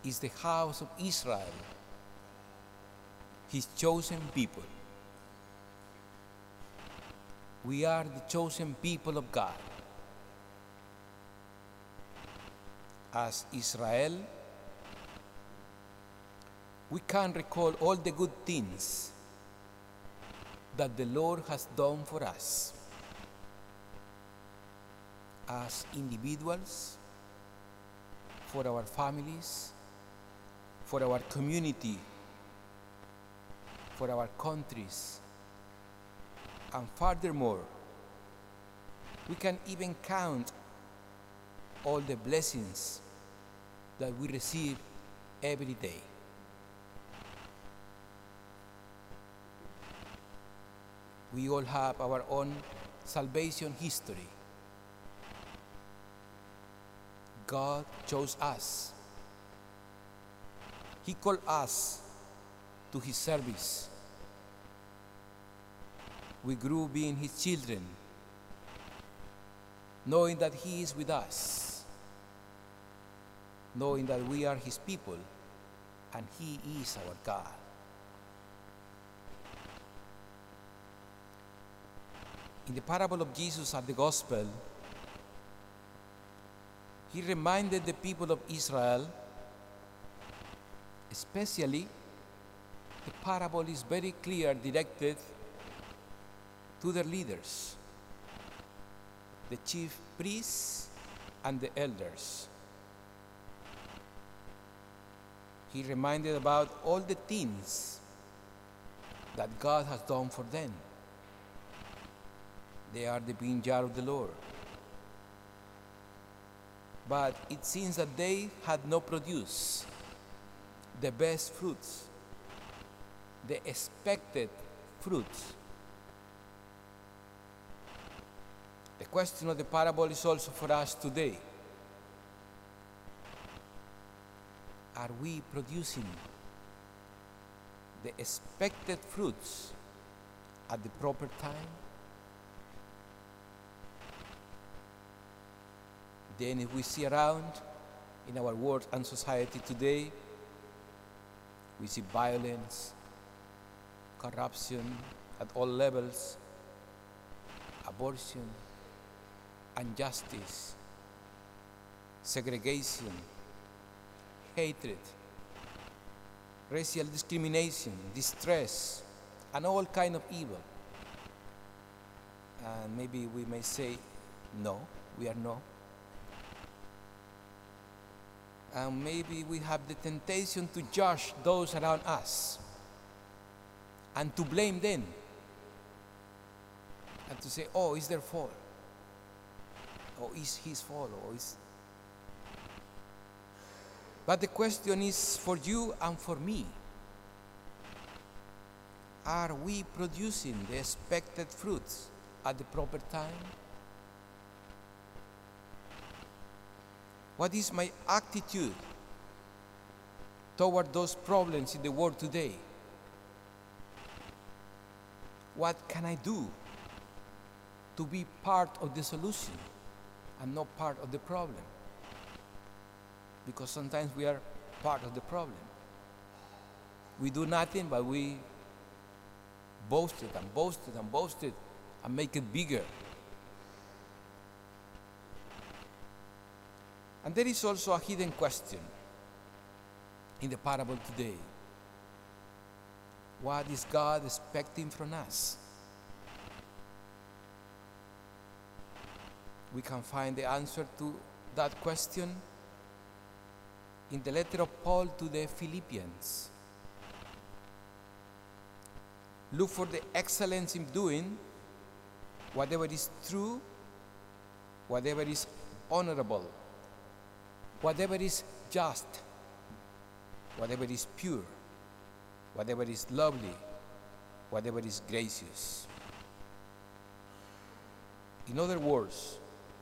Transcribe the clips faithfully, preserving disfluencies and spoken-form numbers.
is the house of Israel, his chosen people. We are the chosen people of God. As Israel, we can recall all the good things that the Lord has done for us as individuals, for our families, for our community, for our countries, and furthermore, we can even count all the blessings that we receive every day. We all have our own salvation history. God chose us. He called us to his service. We grew being his children, knowing that he is with us, knowing that we are his people and he is our God. In the parable of Jesus at the gospel, he reminded the people of Israel, especially the parable is very clear, directed to their leaders, the chief priests and the elders. He reminded about all the things that God has done for them. They are the vineyard of the Lord. But it seems that they had not produced the best fruits, the expected fruits. The question of the parable is also for us today. Are we producing the expected fruits at the proper time? Then if we see around in our world and society today, we see violence, corruption at all levels, abortion, injustice, segregation, hatred, racial discrimination, distress, and all kind of evil. And maybe we may say, no, we are no. And maybe we have the temptation to judge those around us and to blame them and to say, oh, it's their fault, or it's his fault, or it's... But the question is for you and for me. Are we producing the expected fruits at the proper time? What is my attitude toward those problems in the world today? What can I do to be part of the solution and not part of the problem? Because sometimes we are part of the problem. We do nothing, but we boast it and boast it and boast it and make it bigger. And there is also a hidden question in the parable today. What is God expecting from us? We can find the answer to that question in the letter of Paul to the Philippians. Look for the excellence in doing whatever is true, whatever is honorable, whatever is just, whatever is pure, whatever is lovely, whatever is gracious. In other words,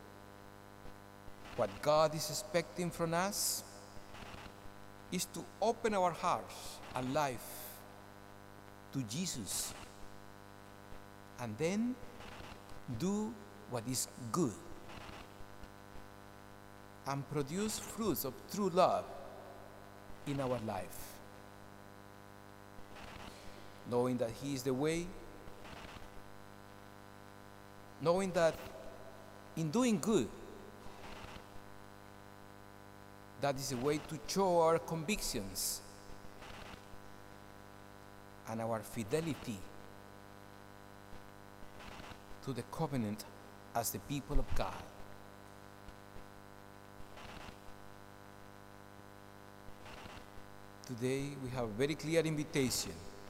what God is expecting from us is to open our hearts and life to Jesus, and then do what is good and produce fruits of true love in our life, knowing that He is the way, knowing that in doing good, that is a way to show our convictions and our fidelity to the covenant as the people of God. Today we have a very clear invitation,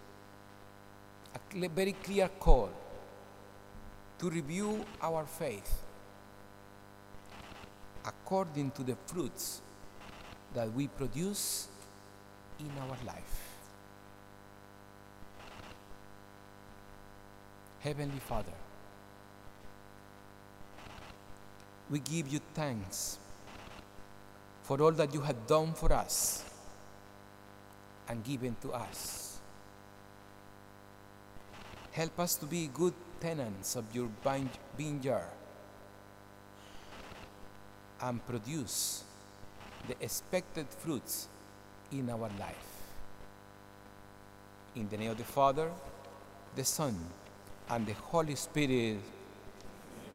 a cl- very clear call to review our faith according to the fruits that we produce in our life. Heavenly Father, we give you thanks for all that you have done for us and given to us. Help us to be good tenants of your vine- vineyard and produce the expected fruits in our life. In the name of the Father, the Son, and the Holy Spirit.